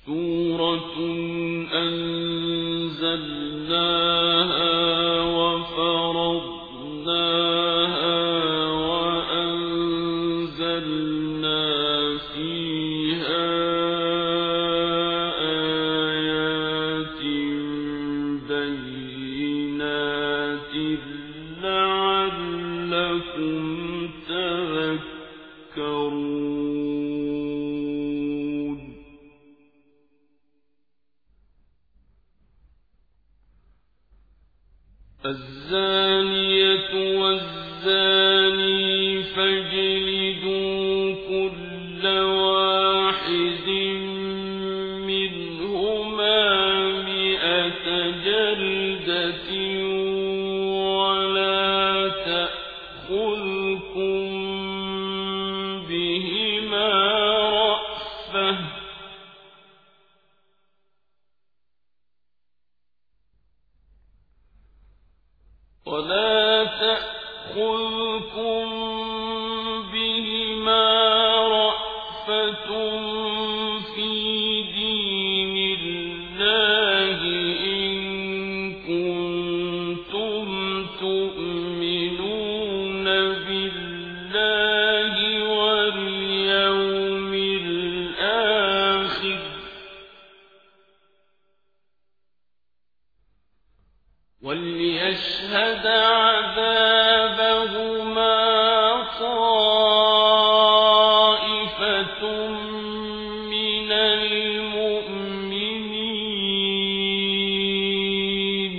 سورة أنزلناها وفرضناها وأنزلنا فيها آيات بينات لعلكم تذكرون. الزانية والزاني فاجلدوا كل واحد منهما 100 جلدة ولا تأخذكم بهما رأفة في دين الله إن كنتم تؤمنون بالله واليوم الآخر وليشهد عذابهما طائفة من المؤمنين.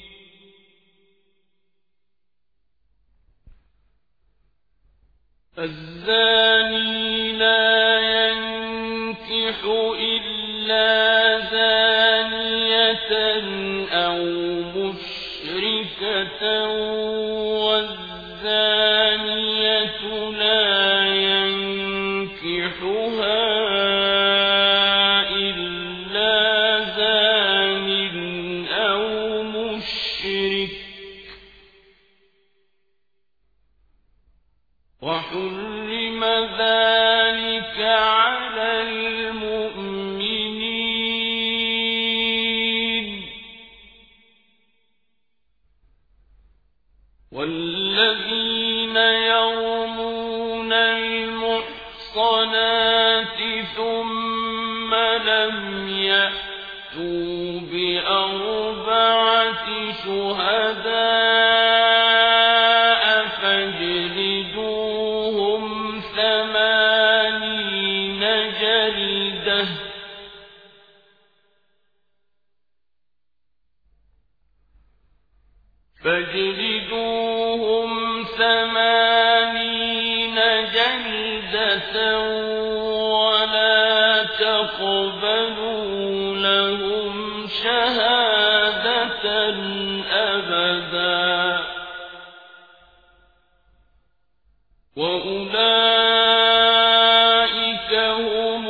الزاني لا ينكح إلا زانية أو مشركة والزانية لا ينكحها إلا زان أو مشرك وحرم ذلك على المؤمنين. والذين يرمون المحصنات ثم لم يأتوا ب4 شهداء فاجلدوهم 80 جلدة ولا تقبلوا لهم شهادة أبدا وأولئك هم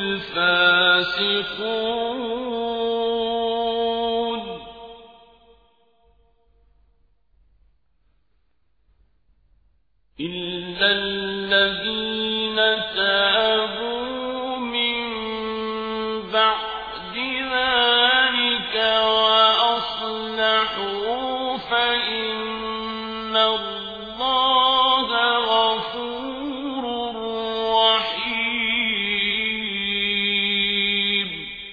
الفاسقون. إلا الذين تابوا من بعد ذلك وأصلحوا فإن الله غفور رحيم.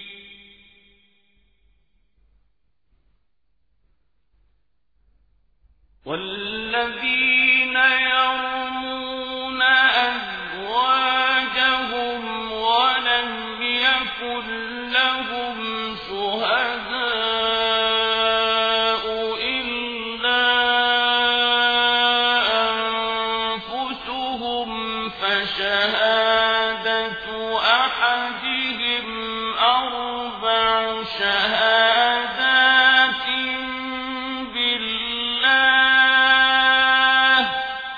والذين يرمون أزواجهم ولم يكن لهم شهداء إلا أنفسهم فشهادة أحدهم 4 شهادات بالله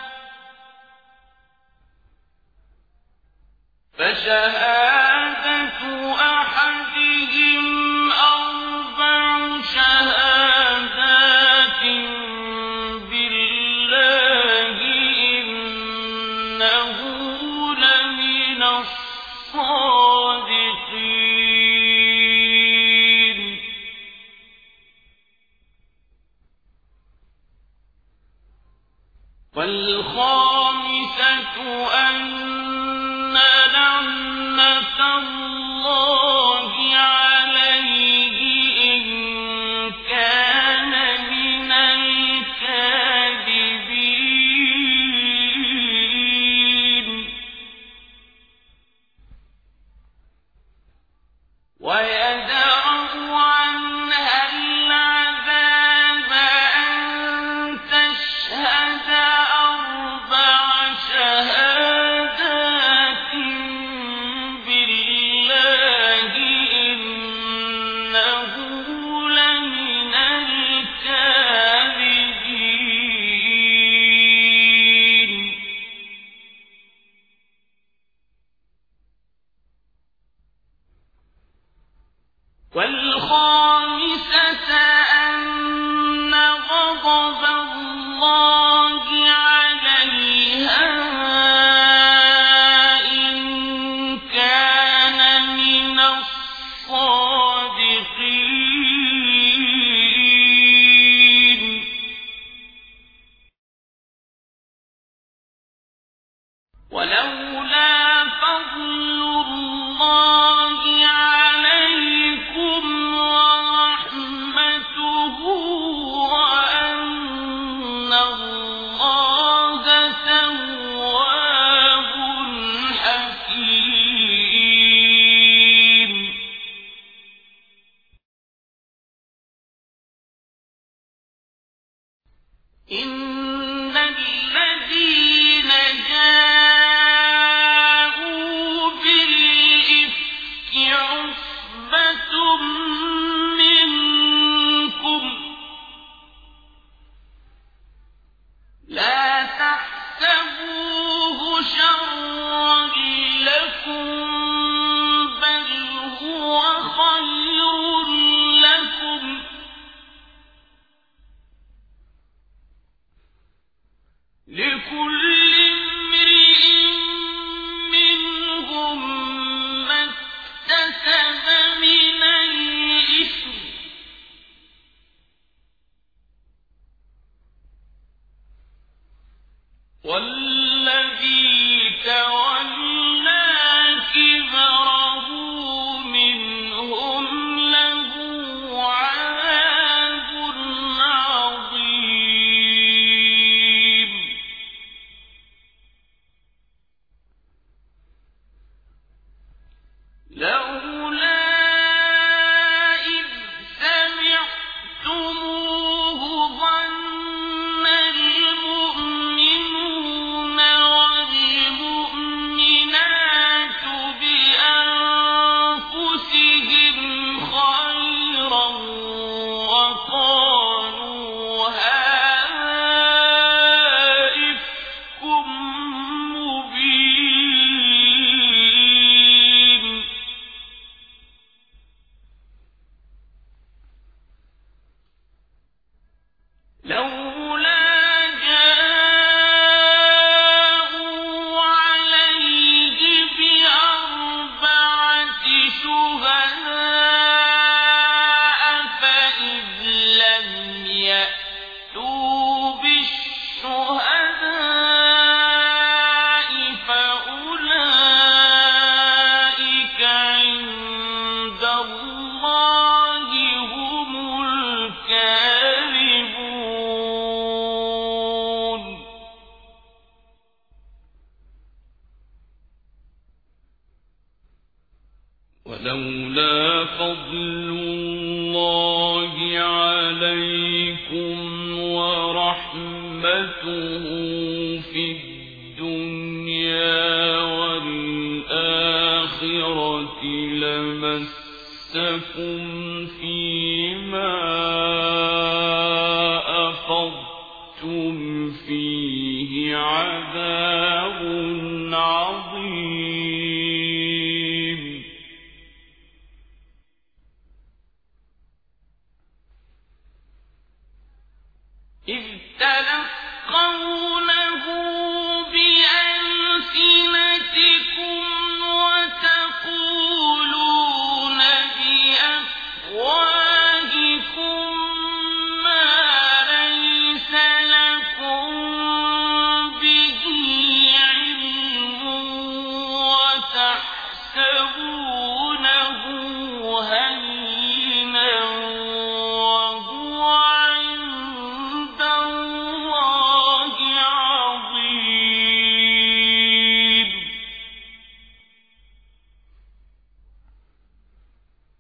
فشهادة أحدهم 4 شهادات بالله إنه لمن الصادقين. ويدرأ عنها العذاب أن تشهد أربع شهادات بالله إنه لمن الكاذبين والخامسة أن غضب الله عليها إن كان من الصادقين ولولا فضل الله عليكم ورحمته وأن الله تواب حكيم إن الذين جاءوا بالإفك عصبة منكم لا تحسبوه شرا لكم بل هو خير لكم لكل امرئ منهم ما اكتسب من الإثم والذي تولى كبره منهم له عذاب عظيم لولا إذ سمعتموه ظن المؤمنون والمؤمنات بأنفسهم خيرا وقالوا هذا إفك مبين لولا جاءوا عليه بأربعة شهداء فإذ لم يأتوا بالشهداء فأولئك عند الله هم الكاذبون ولولا فضل الله عليكم ورحمته في الدنيا والآخرة لمسكم فيما أفضتم فيه عذاب عظيم إذ تلقونه بألسنتكم وتقولون بأفواهكم ما ليس لكم به علم وتحسبونه هينا وهو عند الله عظيم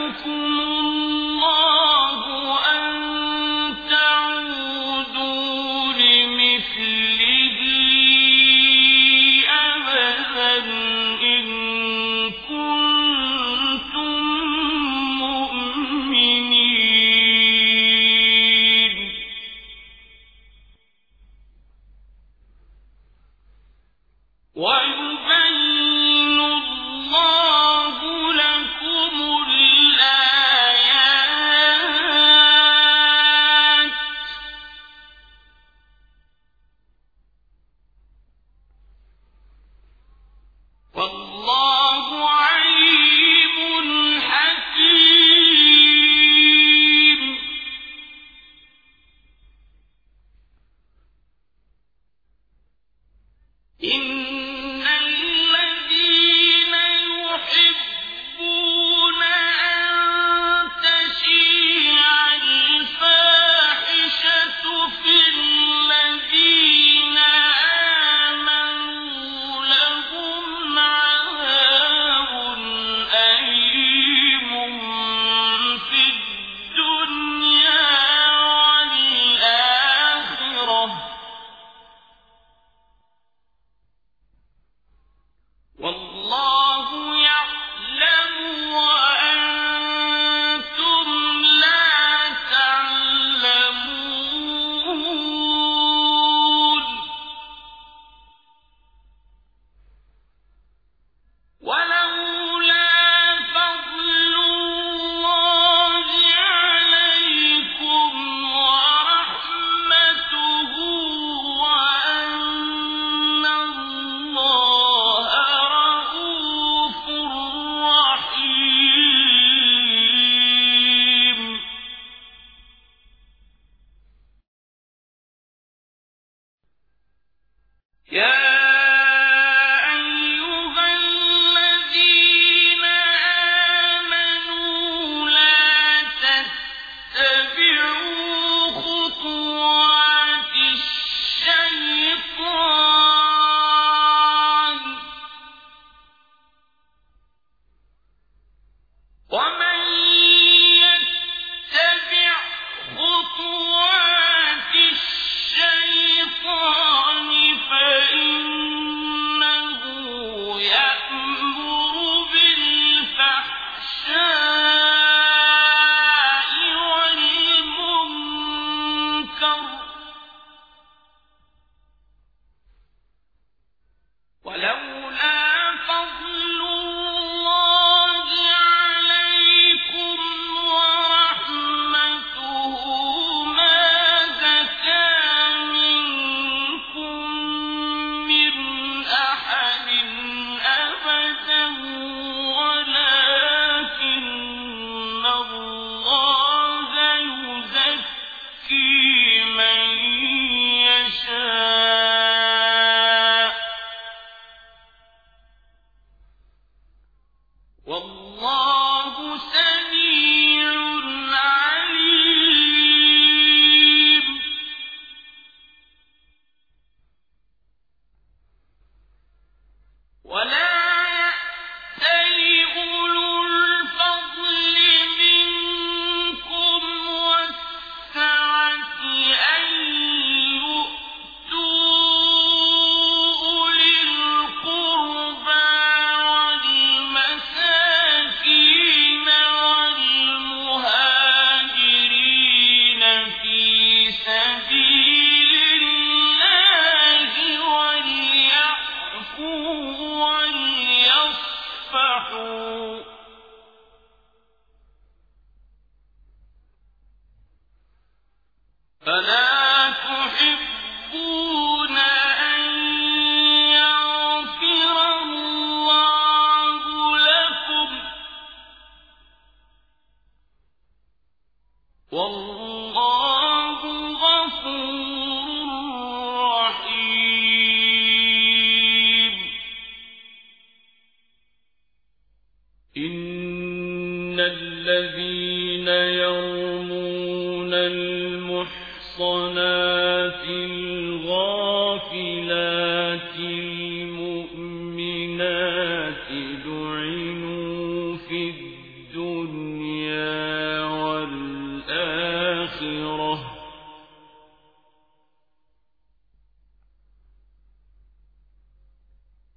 الْمُؤْمِنَاتِ لُعِنُوا فِي الدُّنْيَا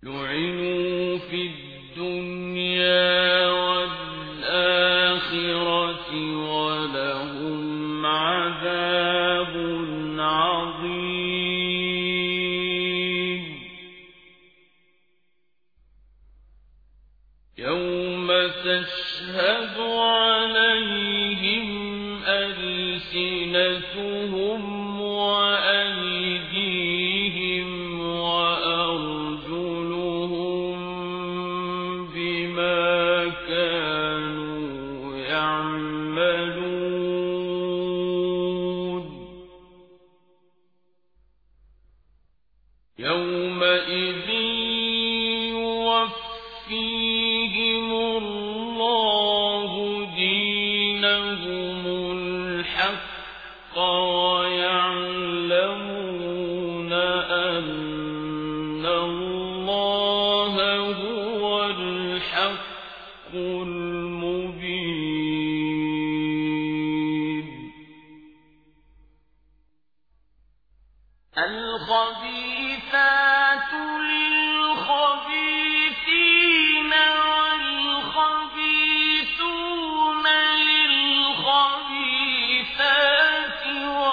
لعنوا في الدنيا والآخرة ولهم عذاب عظيم يوم تشهد عليهم ألسنتهم وأيديهم وأرجلهم بما كانوا يعملون يومئذ يوفيهم الله دينهم الحق ويعلمون أن الله هو الحق المبين الخبيثات للخبيثين والخبيثون للخبيثات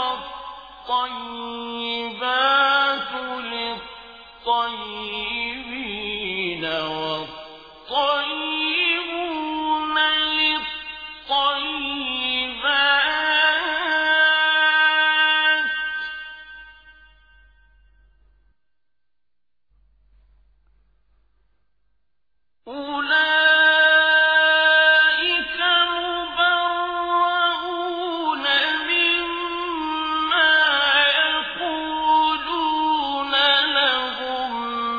والطيبات للطيبين والطيبون للطيبات أولئك مبرؤون مما يقولون لهم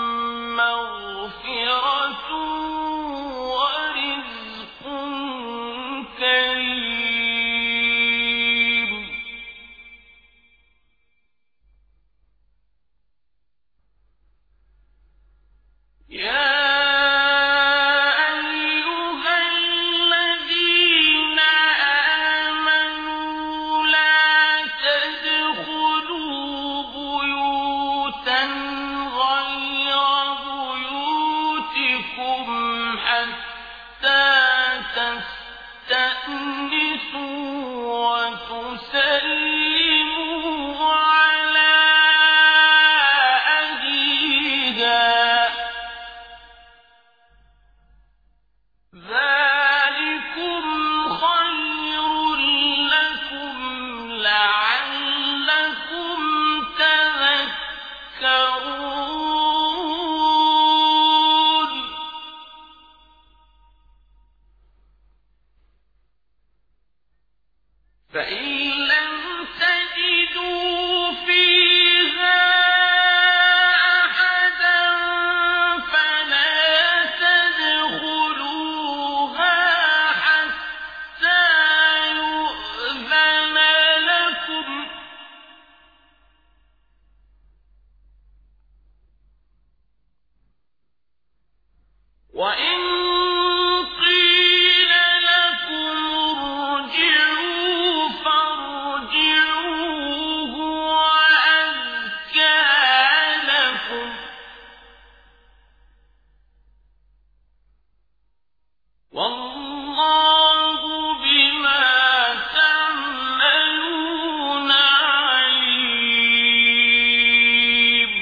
مغفرة ورزق كريم يا أيها الذين آمنوا لا تدخلوا بيوتا غير بيوتكم حتى تستأنسوا وتسلموا على أهلها ذلكم خير لكم لعلكم تذكرون فإن لم تجدوا فيها أحدا فلا تدخلوها حتى يؤذن لكم وإن قيل لكم ارجعوا فارجعوا هو أزكى لكم والله بما تعملون عليم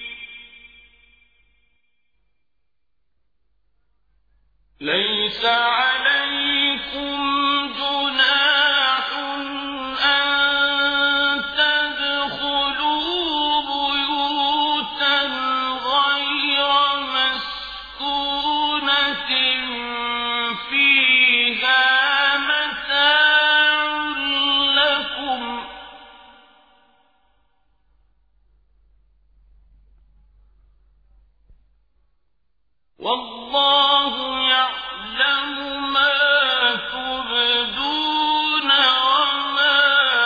ليس عليكم جناح أن تدخلوا بيوتا غير مسكونة فيها متاع لكم والله يعلم ما تبدون وما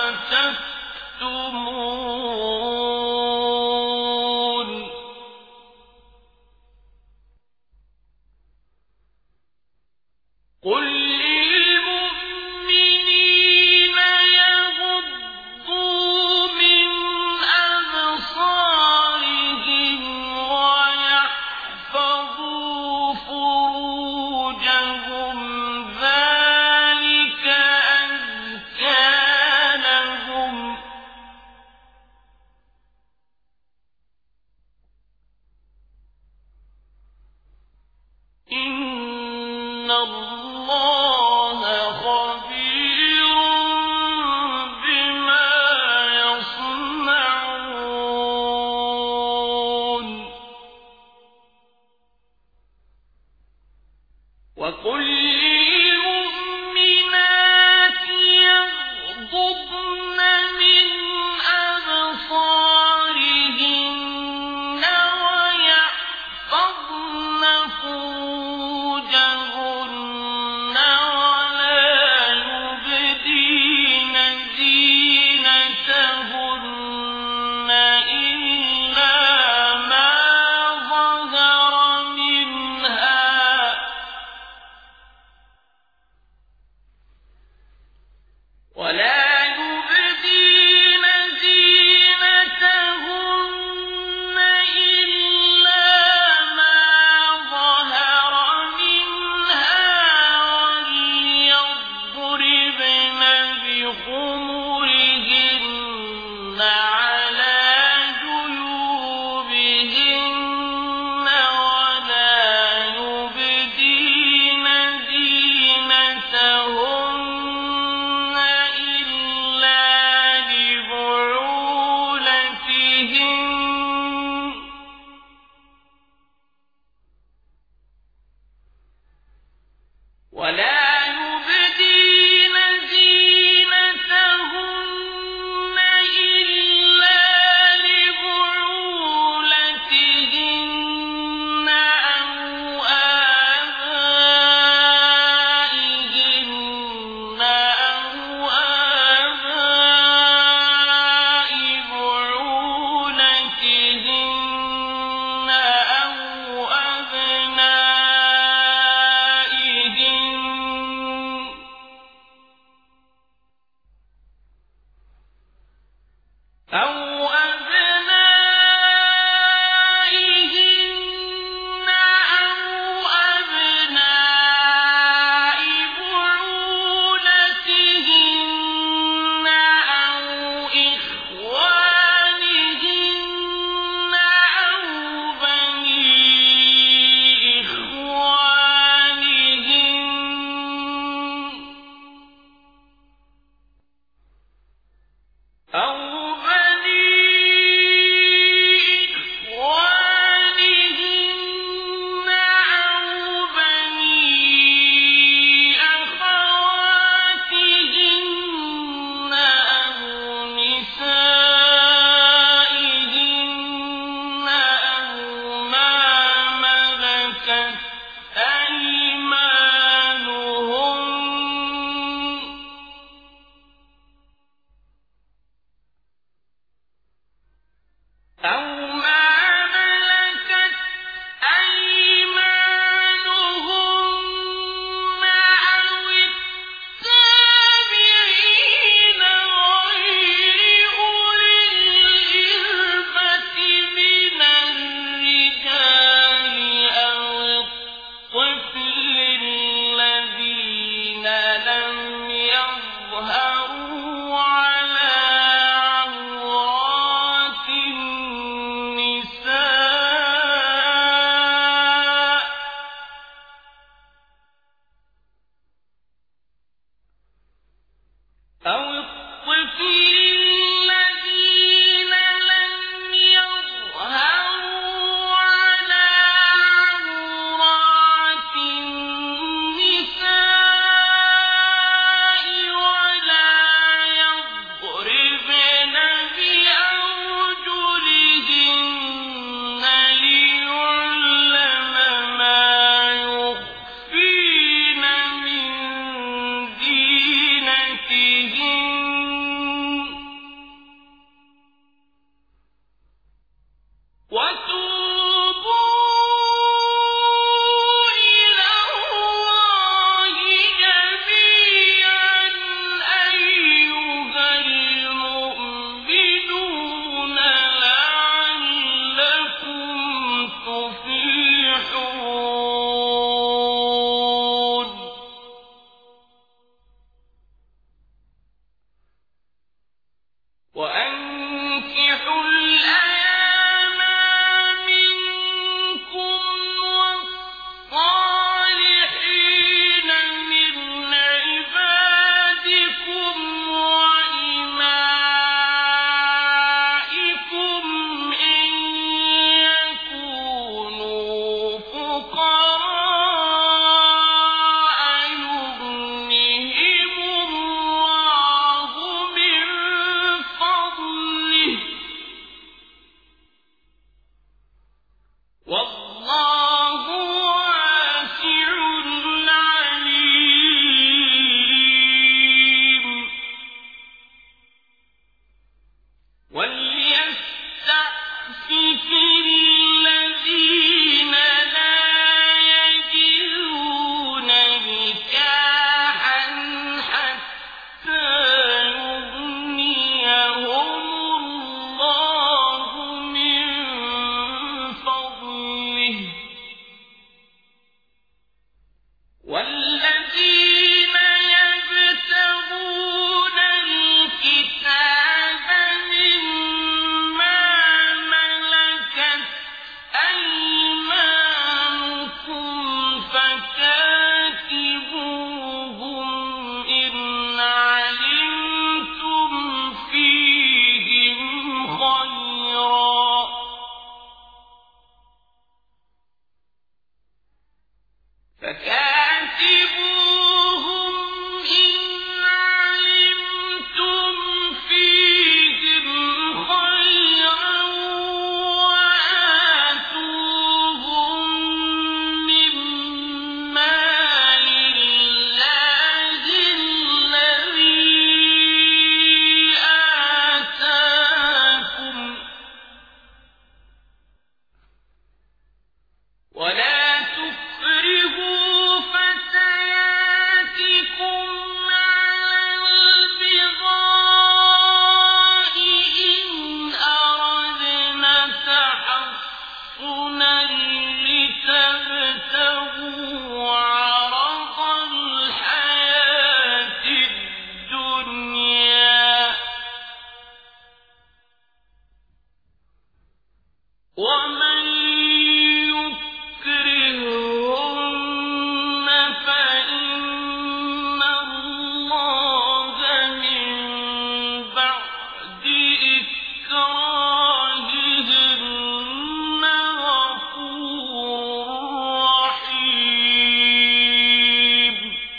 تكتمون قل للمؤمنين يغضوا من أبصارهم ويحفظوا الله خبير بما يصنعون وقل للمؤمنات يغضضن من أبصارهن ويحفظن فروجهن ولا يبدين زينتهن إلا ما ظهر منها ولا يبدين زينتهن إلا ما ظهر منها وليضربن بخمرهن على جيوبهن ولا يبدين زينتهن إلا لبعولتهن ولا يبدين زينتهن إلا لبعولتهن أو آبائهن أو آباء بعولتهن أو أبنائهن أو أبناء بعولتهن أو إخوانهن أو بني إخوانهن أو بني ومن يكرههن فإن الله من بعد إكراههن غفور رحيم.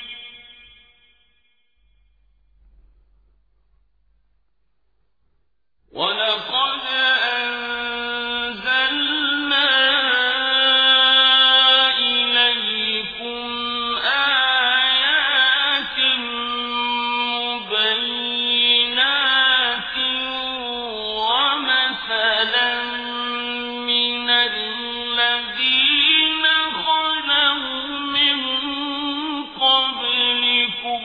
ولقد أنزلنا إليكم آيات مبينات ومثلا من الذين خلوا من قبلكم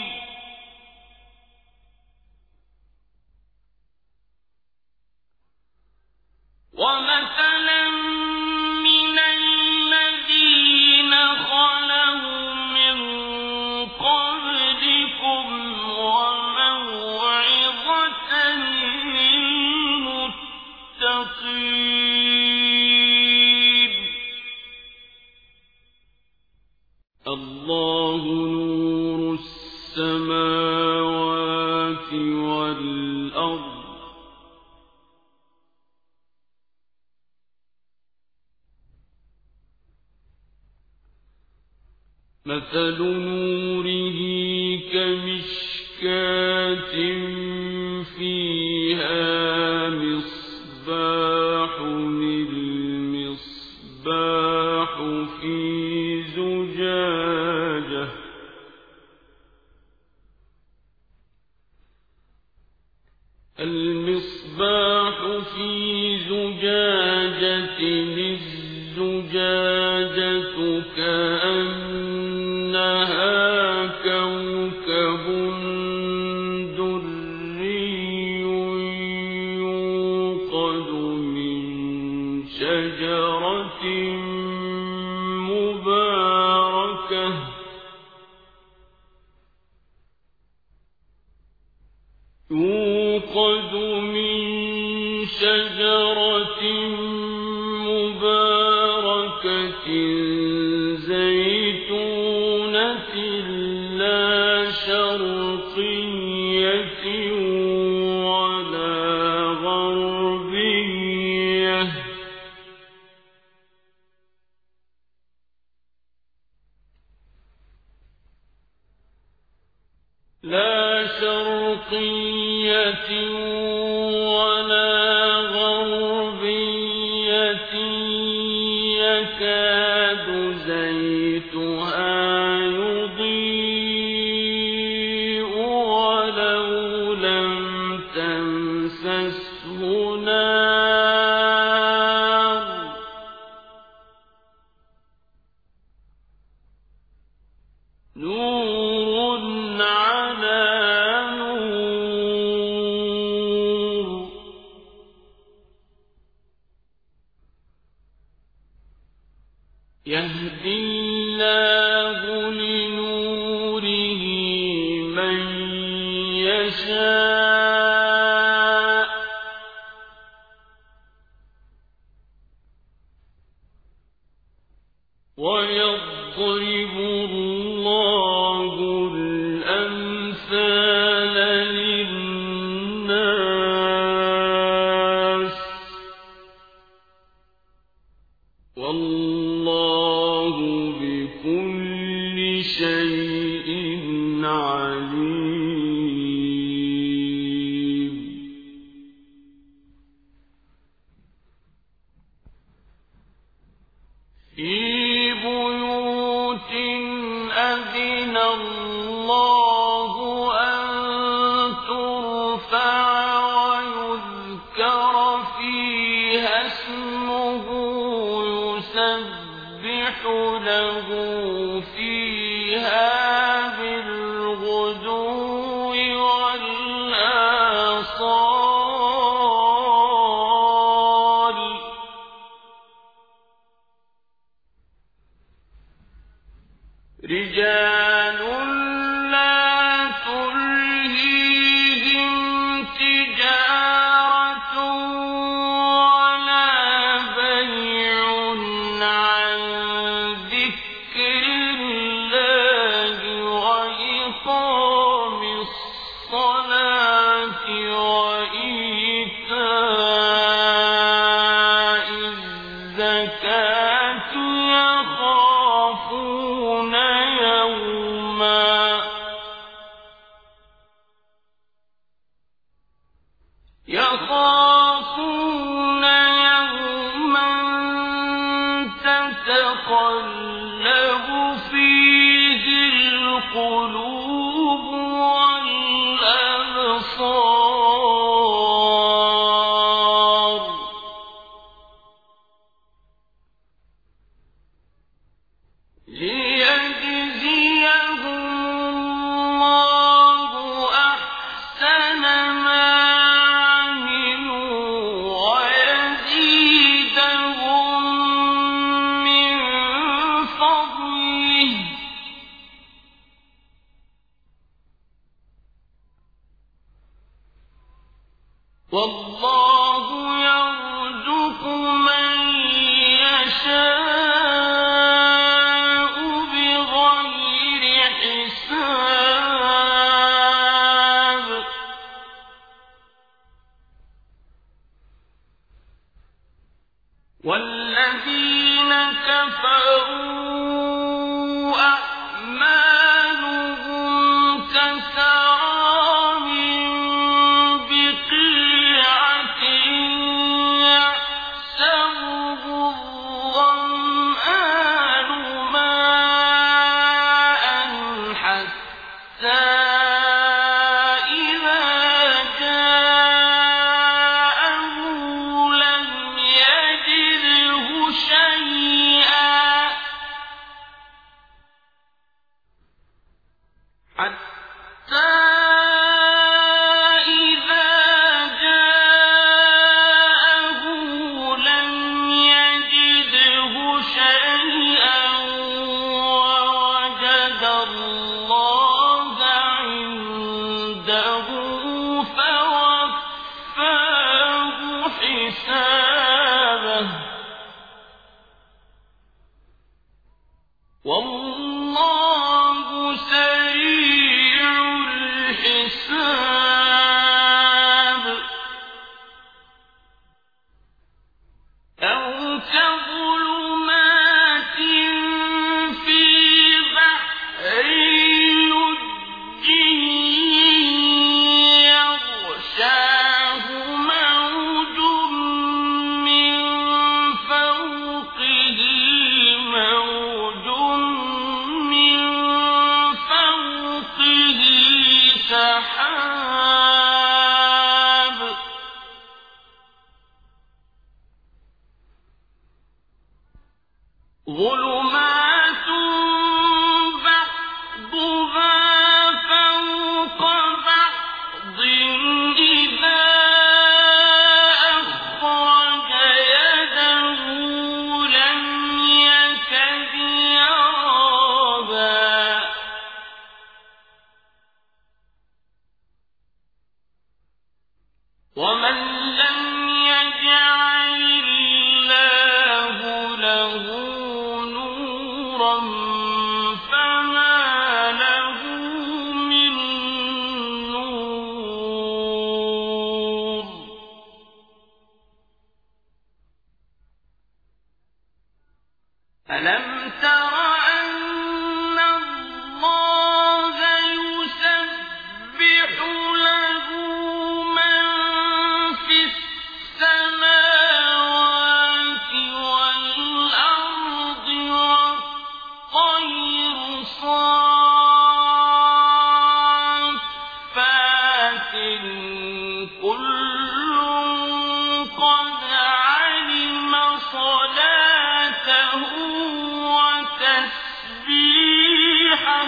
وموعظة للمتقين. الله نور السماوات والأرض مثل نوره كمشكاة فيها مصباح المصباح في زجاجة الزجاجة كأنها كوكب دري يوقد من شجرة مباركة زيتونة لا شرقية ولا غربية يكاد زيتها يضيء ولو لم تمسسه نار نور على نور يهدي الله لنوره من يشاء ويضرب الله الأمثال للناس والله بكل شيء عليم. في بيوت أذن الله أن ترفع ويذكر فيها اسمه يسبح له فيها بالغدو والآصال رجال لا تلهيهم تجارة ولا بيع تتقلب فيه القلوب والأبصار ليجزيهم الله أحسن ما عملوا ويزيدهم من فضله والله يرزق من يشاء بغير حساب والذين كفروا أعمالهم كسراب بقيعة يحسبه الظمآن ماء حتى إذا جاءه لم يجده شيئا حتى إذا جاءه لم يجده شيئا ووجد الله عنده فوفاه حسابه والله سريع الحساب أو كظلمات في بحر لجي يغشاه موج من فوقه موج من فوقه سحاب ظلمات بعضها فوق بعض إذا أخرج يده لم يكد يراها ومن لم يجعل الله له نورا فما له من نور ألم تر أن الله يسبح له من في السماوات والأرض والطير صافات كل قد علم صلاته وتسبيحه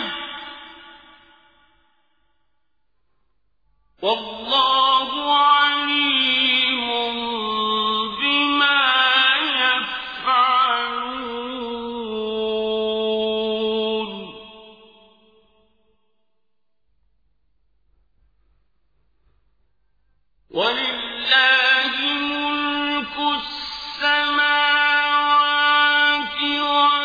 والله عليم بما يفعلون ولله ملك السماوات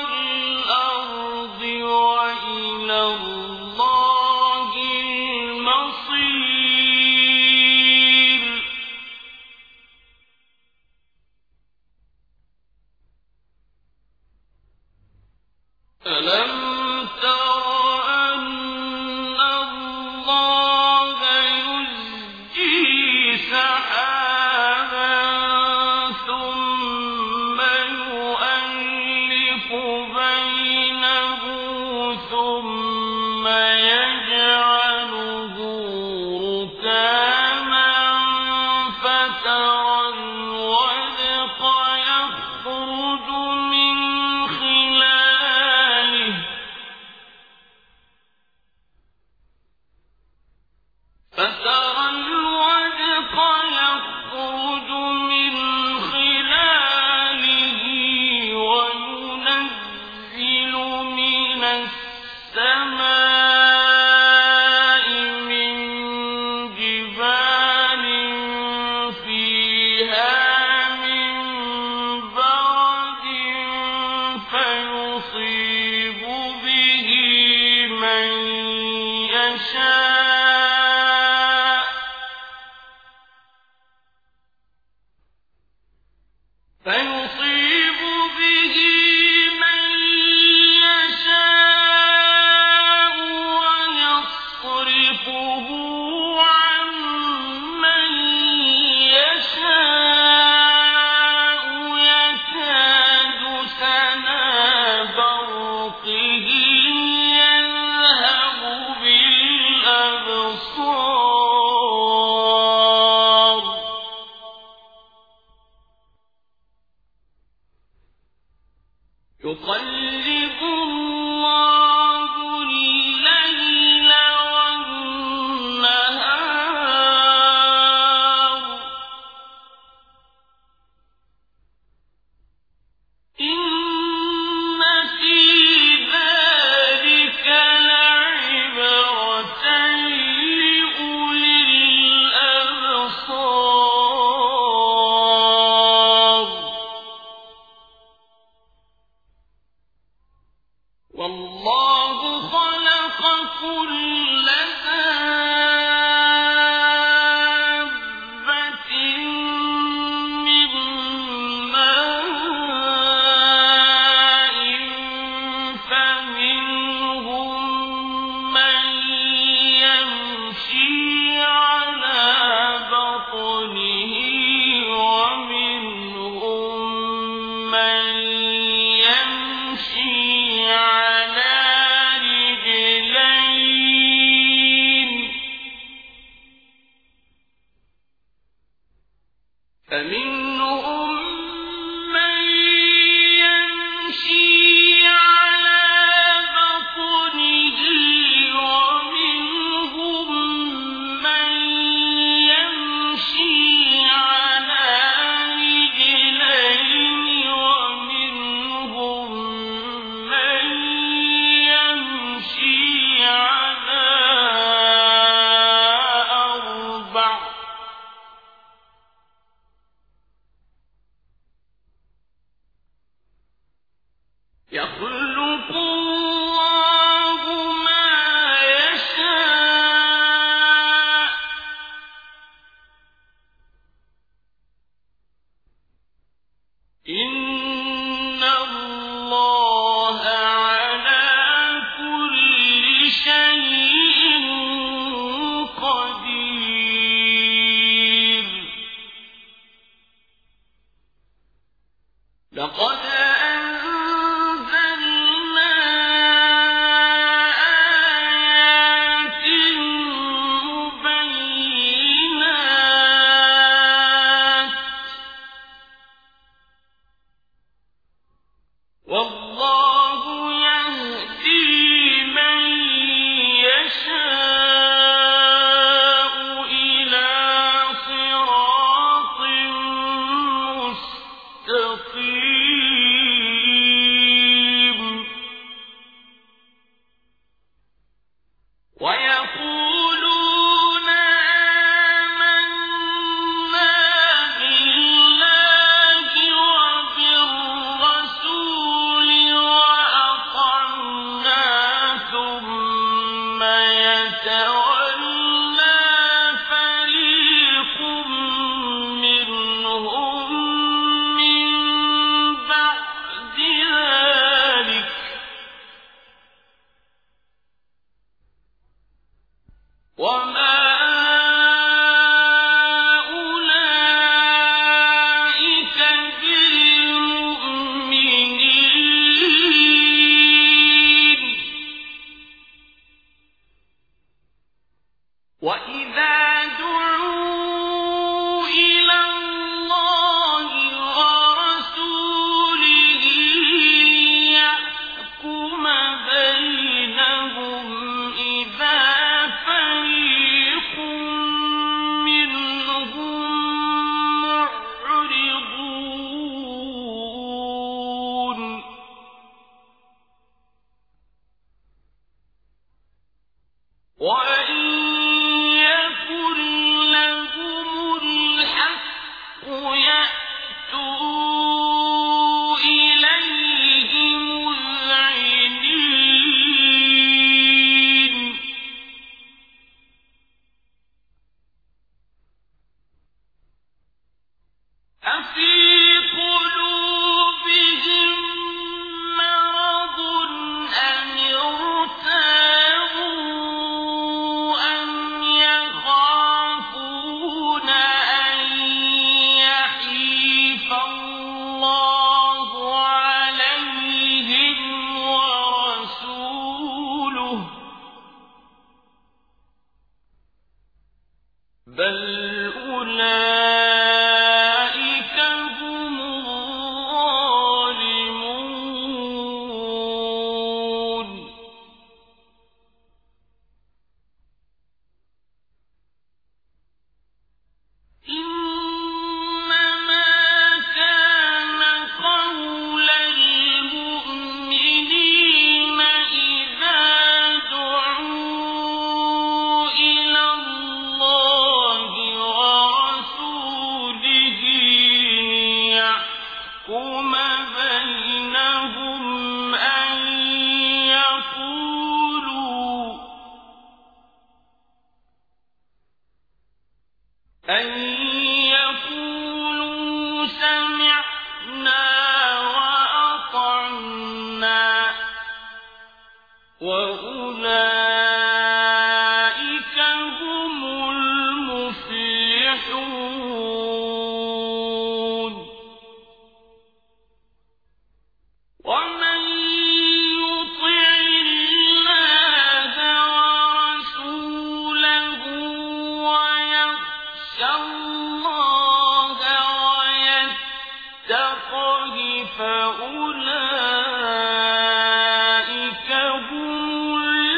فأولئك هم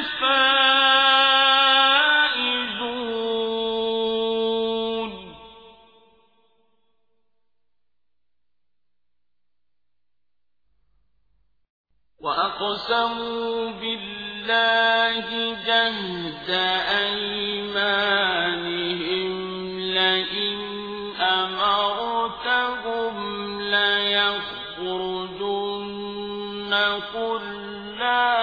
الفائزون. وأقسموا بالله جهد أيمانهم لئن أمرتهم ليخرجن قل لا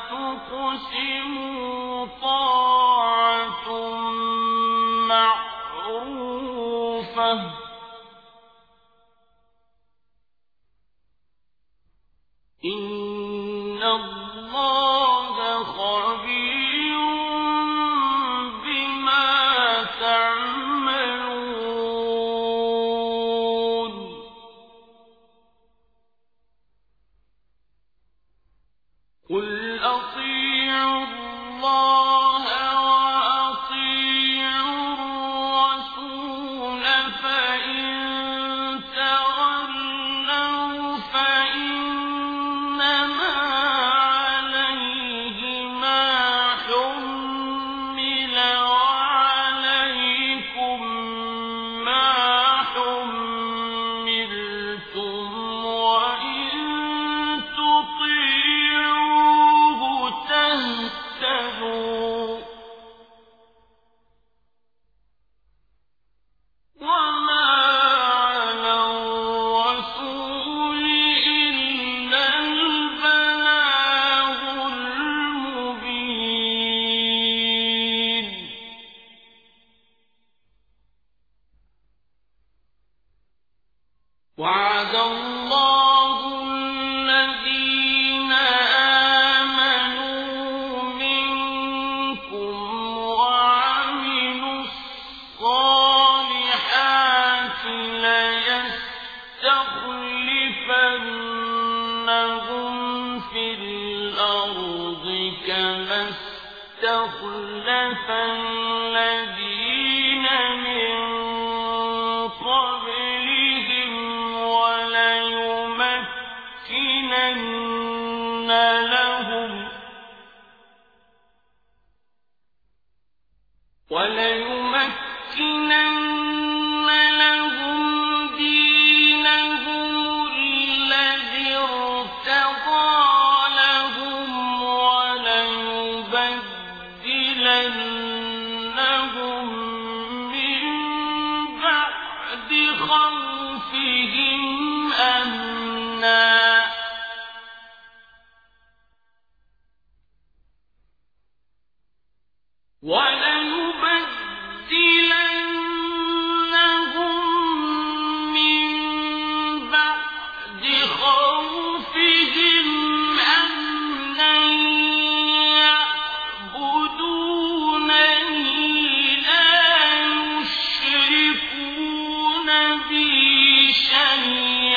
تقسموا طاعة معروفة إن الله خبير بما تعملون. قل أطيعوا الله وأطيعوا الرسول فإن تولوا فإنما عليه ما حمل وعليكم ما حملتم وإن تطيعوه تهتدوا وما على الرسول إلا البلاغ المبين. وعد الله الذين آمنوا منكم وعملوا الصالحات ليستخلفنهم في الأرض كما استخلف الذين من قبلهم وليمكنن لهم دينهم الذي ارتضى لهم وليبدلنهم من بعد خوفهم أمنا وليبدلنهم من بعد خوفهم أمنا يعبدونني لا يشركون بي شيئا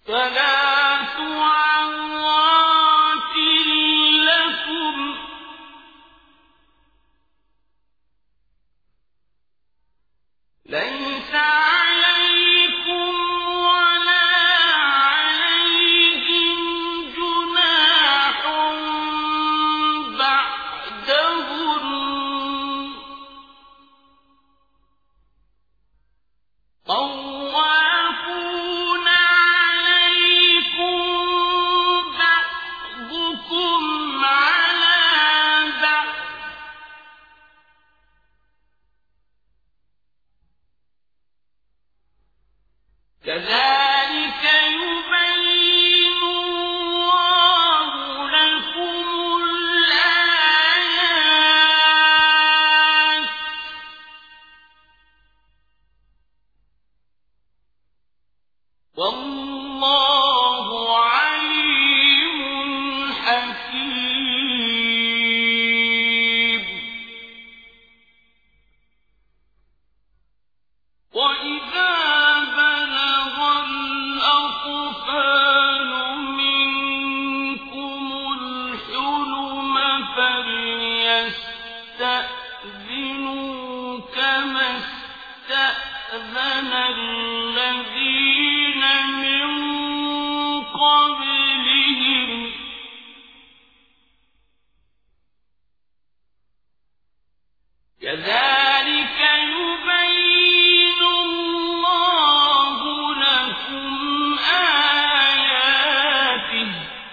ثلاث عورات لكم ليس عليكم ولا عليهم جناح بعدهن طوافون عليكم بعضكم على بعض كذلك يبين الله لكم الآيات والله عليم حكيم وإذا بلغ الأطفال منكم الحلم فليستأذنوا كما استأذن الذين من قبلهم كذلك يبين الله لكم آياته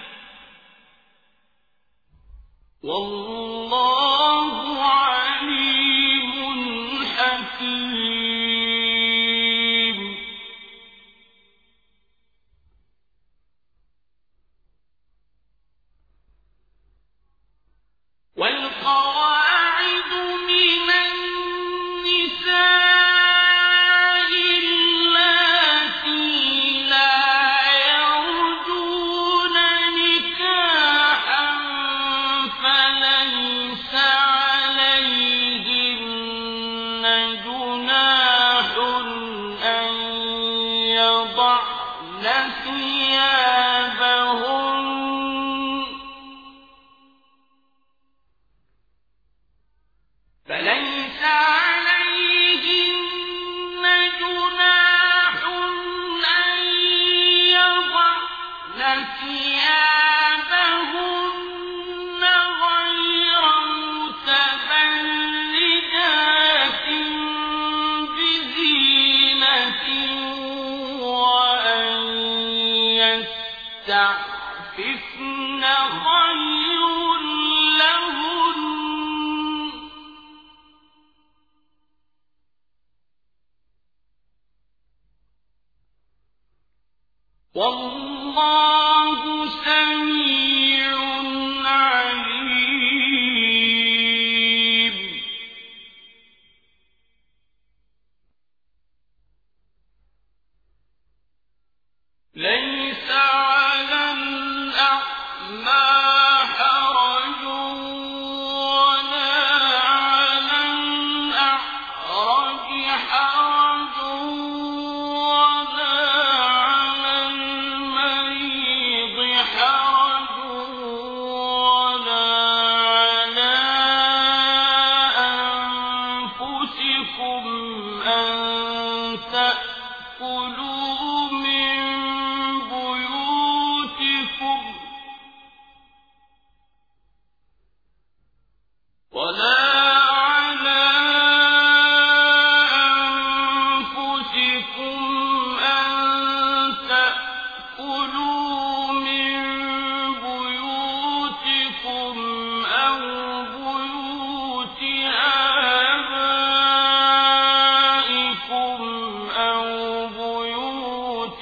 والله عليم حكيم والقواعد من النساء اللاتي لا يرجون نكاحا فليس عليهن جناح أن يضعن ثيابهن فليس عليهن جناح أن يضعن ثيابهن غير متبرجات بزينة وأن يستعففن خير لهن والله سميع عليم ليس على الأعمى حرج ولا على الأعرج حرج ولا على المريض حرج ولا على أنفسكم أن تأكلوا من بيوتكم ولا على أنفسكم أن تأكلوا من بيوتكم أو بيوت آبائكم أو بيوت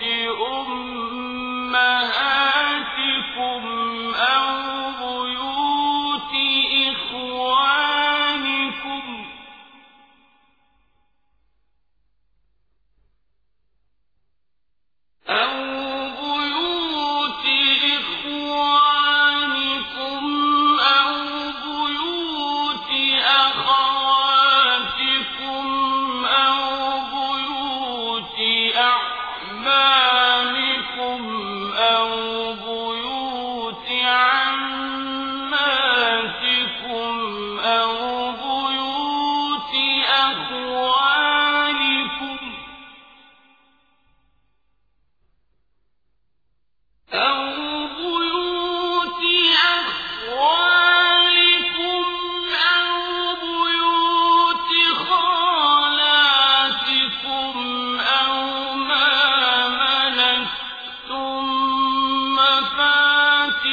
أمهاتكم أو بيوت إخوانكم أو بيوت إخوانكم أو بيوت أخواتكم أو بيوت أعمامكم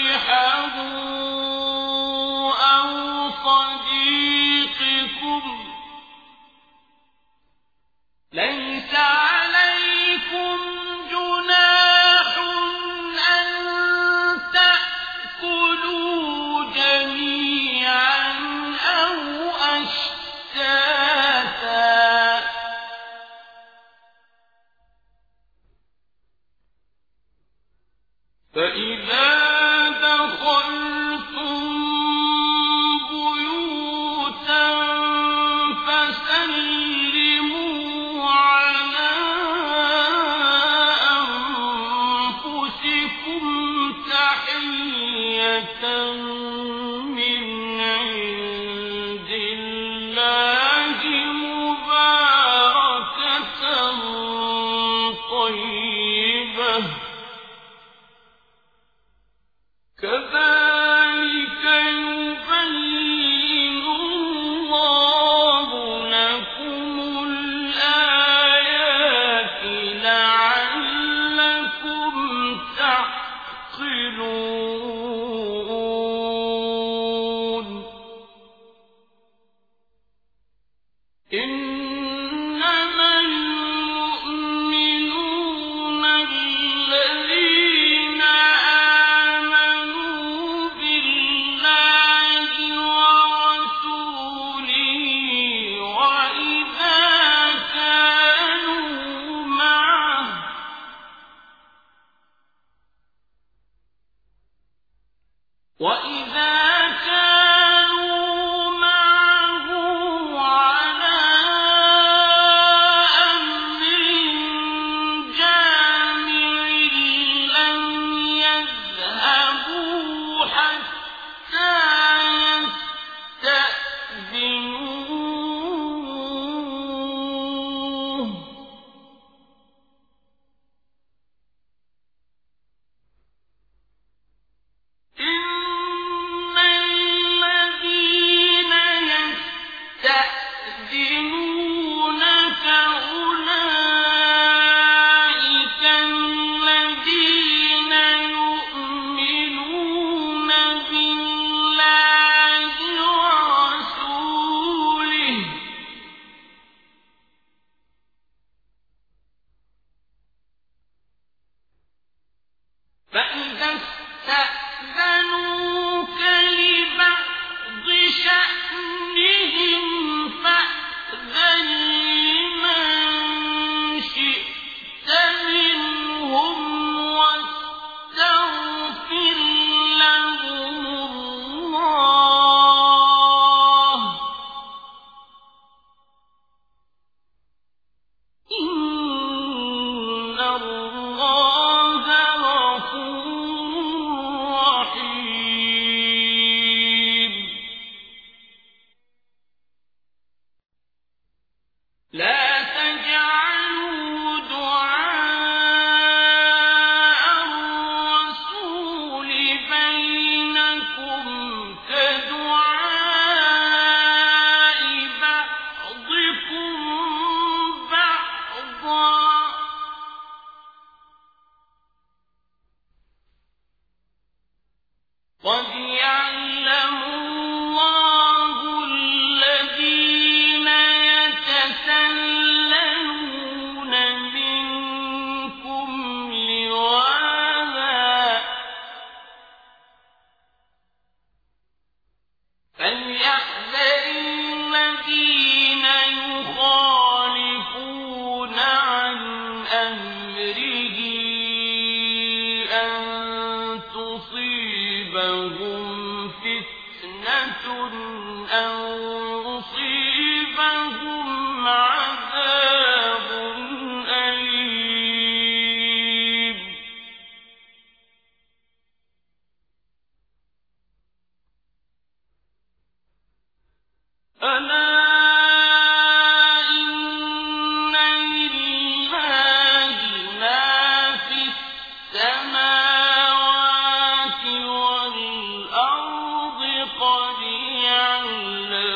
الْأَرْضِ قَدْ يَعْلَمُ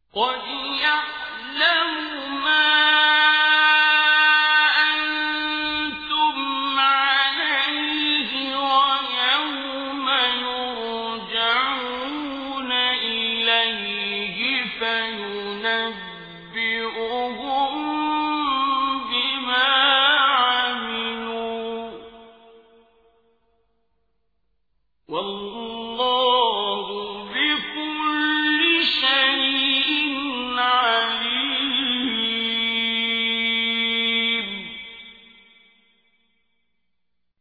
قد يعلم ما أنتم عليه ويوم يرجعون إليه فينبئهم بما عملوا والله